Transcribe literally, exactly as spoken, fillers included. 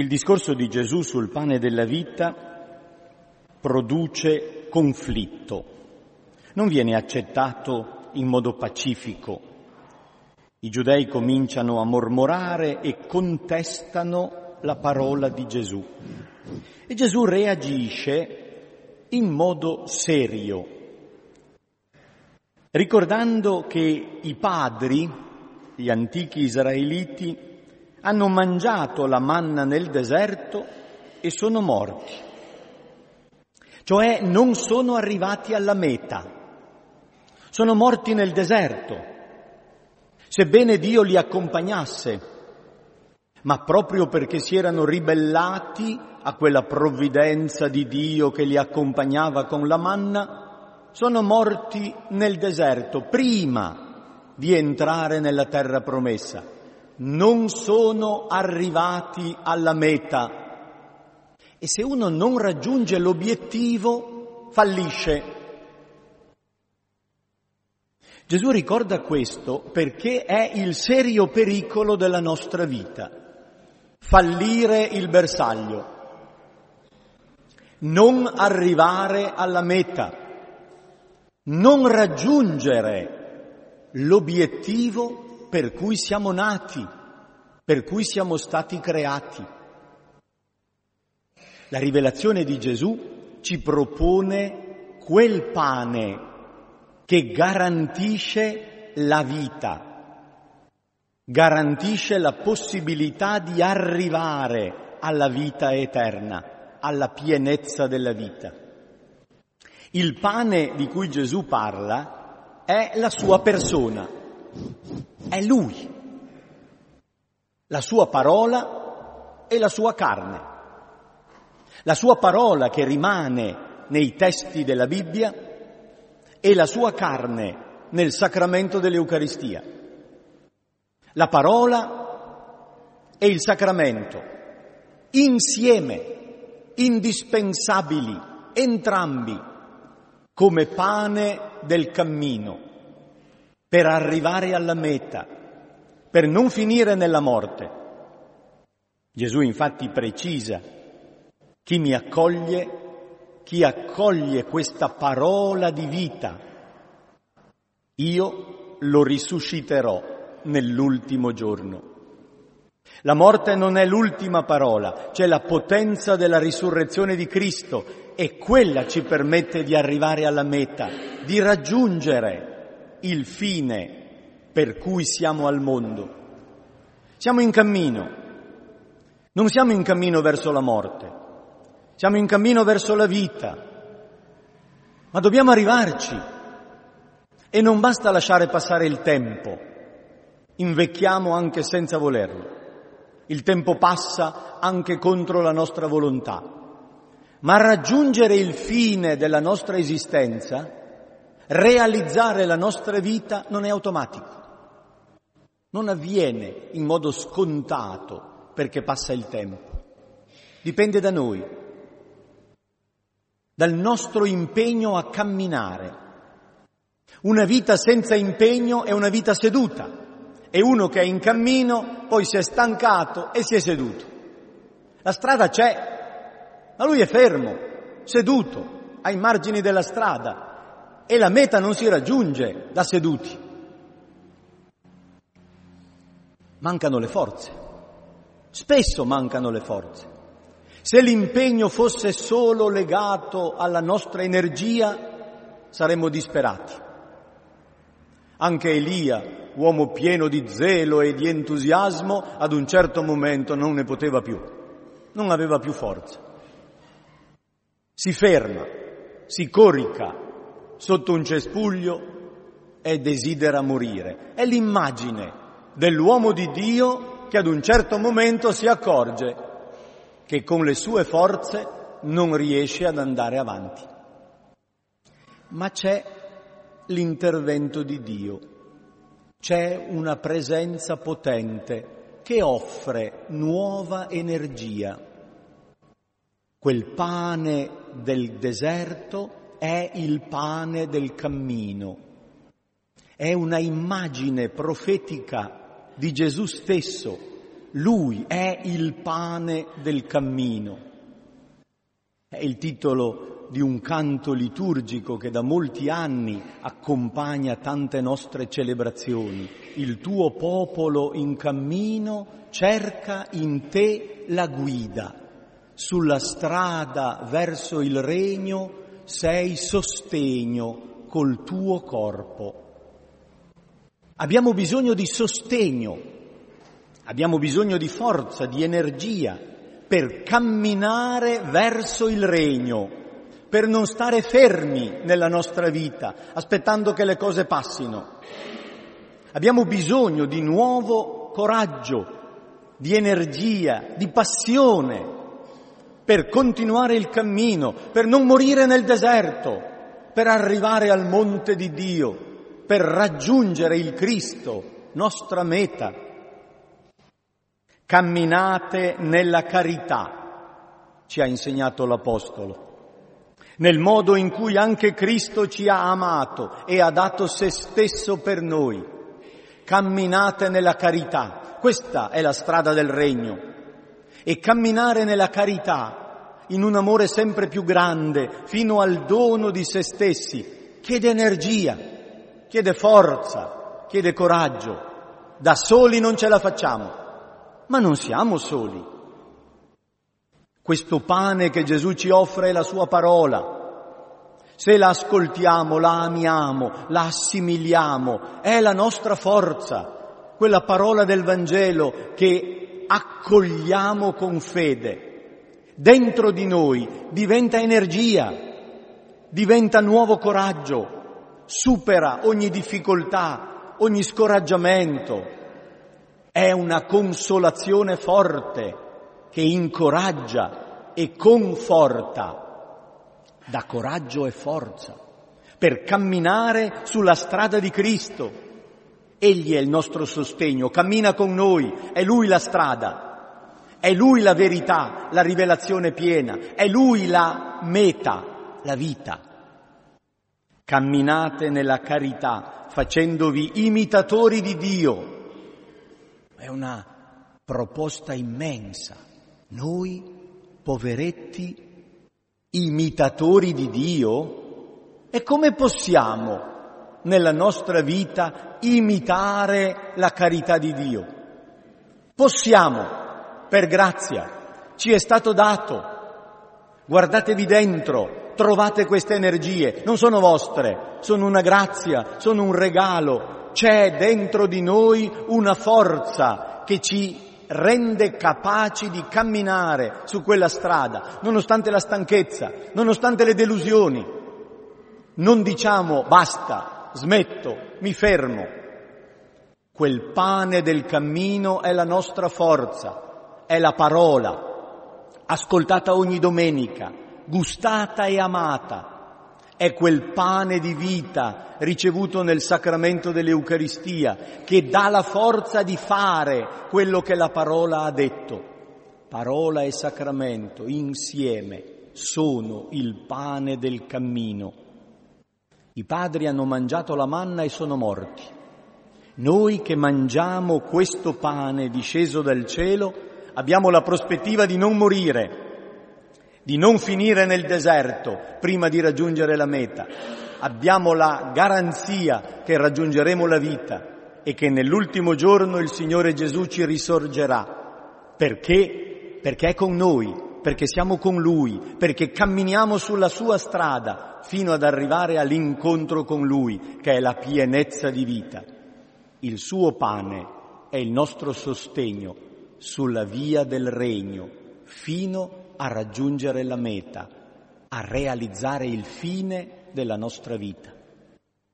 Il discorso di Gesù sul pane della vita produce conflitto, non viene accettato in modo pacifico. I giudei cominciano a mormorare e contestano la parola di Gesù. E Gesù reagisce in modo serio, ricordando che i padri, gli antichi israeliti, hanno mangiato la manna nel deserto e sono morti. Cioè non sono arrivati alla meta, sono morti nel deserto, sebbene Dio li accompagnasse, ma proprio perché si erano ribellati a quella provvidenza di Dio che li accompagnava con la manna, sono morti nel deserto prima di entrare nella terra promessa. Non sono arrivati alla meta. E se uno non raggiunge l'obiettivo, fallisce. Gesù ricorda questo perché è il serio pericolo della nostra vita. Fallire il bersaglio. Non arrivare alla meta. Non raggiungere l'obiettivo per cui siamo nati, per cui siamo stati creati. La rivelazione di Gesù ci propone quel pane che garantisce la vita, garantisce la possibilità di arrivare alla vita eterna, alla pienezza della vita. Il pane di cui Gesù parla è la sua persona. È Lui, la sua parola e la sua carne. La sua parola che rimane nei testi della Bibbia e la sua carne nel sacramento dell'Eucaristia. La parola e il sacramento, insieme, indispensabili, entrambi, come pane del cammino, per arrivare alla meta, per non finire nella morte. Gesù infatti precisa: chi mi accoglie, chi accoglie questa parola di vita, io lo risusciterò nell'ultimo giorno. La morte non è l'ultima parola, c'è la potenza della risurrezione di Cristo e quella ci permette di arrivare alla meta, di raggiungere il fine per cui siamo al mondo. Siamo in cammino, non siamo in cammino verso la morte, siamo in cammino verso la vita, ma dobbiamo arrivarci e non basta lasciare passare il tempo, invecchiamo anche senza volerlo, il tempo passa anche contro la nostra volontà, ma raggiungere il fine della nostra esistenza, realizzare la nostra vita non è automatico, non avviene in modo scontato perché passa il tempo. Dipende da noi, dal nostro impegno a camminare. Una vita senza impegno è una vita seduta e uno che è in cammino poi si è stancato e si è seduto. La strada c'è, ma lui è fermo, seduto, ai margini della strada. E la meta non si raggiunge da seduti. Mancano le forze. Spesso mancano le forze. Se l'impegno fosse solo legato alla nostra energia, saremmo disperati. Anche Elia, uomo pieno di zelo e di entusiasmo, ad un certo momento non ne poteva più. Non aveva più forza. Si ferma, si corica sotto un cespuglio e desidera morire. È l'immagine dell'uomo di Dio che ad un certo momento si accorge che con le sue forze non riesce ad andare avanti. Ma c'è l'intervento di Dio, c'è una presenza potente che offre nuova energia. Quel pane del deserto è il pane del cammino, è una immagine profetica di Gesù stesso Lui è il pane del cammino. È il titolo di un canto liturgico che da molti anni accompagna tante nostre celebrazioni. Il tuo popolo in cammino cerca in te la guida. Sulla strada verso il regno sei sostegno col tuo corpo. Abbiamo bisogno di sostegno, abbiamo bisogno di forza, di energia per camminare verso il regno, per non stare fermi nella nostra vita, aspettando che le cose passino. Abbiamo bisogno di nuovo coraggio, di energia, di passione per continuare il cammino, per non morire nel deserto, per arrivare al monte di Dio, per raggiungere il Cristo, nostra meta. Camminate nella carità, ci ha insegnato l'Apostolo, nel modo in cui anche Cristo ci ha amato e ha dato se stesso per noi. Camminate nella carità, questa è la strada del regno. E camminare nella carità, in un amore sempre più grande, fino al dono di se stessi, chiede energia, chiede forza, chiede coraggio. Da soli non ce la facciamo, ma non siamo soli. Questo pane che Gesù ci offre è la sua parola. Se la ascoltiamo, la amiamo, la assimiliamo, è la nostra forza, quella parola del Vangelo che accogliamo con fede. Dentro di noi diventa energia, diventa nuovo coraggio, supera ogni difficoltà, ogni scoraggiamento. È una consolazione forte che incoraggia e conforta, dà coraggio e forza per camminare sulla strada di Cristo. Egli è il nostro sostegno, cammina con noi, è Lui la strada, è Lui la verità, la rivelazione piena, è Lui la meta, la vita. Camminate nella carità, facendovi imitatori di Dio. È una proposta immensa. Noi, poveretti, imitatori di Dio? E come possiamo nella nostra vita imitare la carità di Dio? Possiamo, per grazia, ci è stato dato. Guardatevi dentro, trovate queste energie, non sono vostre, sono una grazia, sono un regalo. C'è dentro di noi una forza che ci rende capaci di camminare su quella strada, nonostante la stanchezza, nonostante le delusioni. Non diciamo basta, smetto, mi fermo. Quel pane del cammino è la nostra forza, è la parola, ascoltata ogni domenica, gustata e amata. È quel pane di vita ricevuto nel sacramento dell'Eucaristia che dà la forza di fare quello che la parola ha detto. Parola e sacramento insieme sono il pane del cammino. I padri hanno mangiato la manna e sono morti. Noi che mangiamo questo pane disceso dal cielo abbiamo la prospettiva di non morire, di non finire nel deserto prima di raggiungere la meta. Abbiamo la garanzia che raggiungeremo la vita e che nell'ultimo giorno il Signore Gesù ci risorgerà. Perché? Perché è con noi, perché siamo con Lui, perché camminiamo sulla sua strada fino ad arrivare all'incontro con Lui, che è la pienezza di vita. Il suo pane è il nostro sostegno sulla via del regno, fino a raggiungere la meta, a realizzare il fine della nostra vita.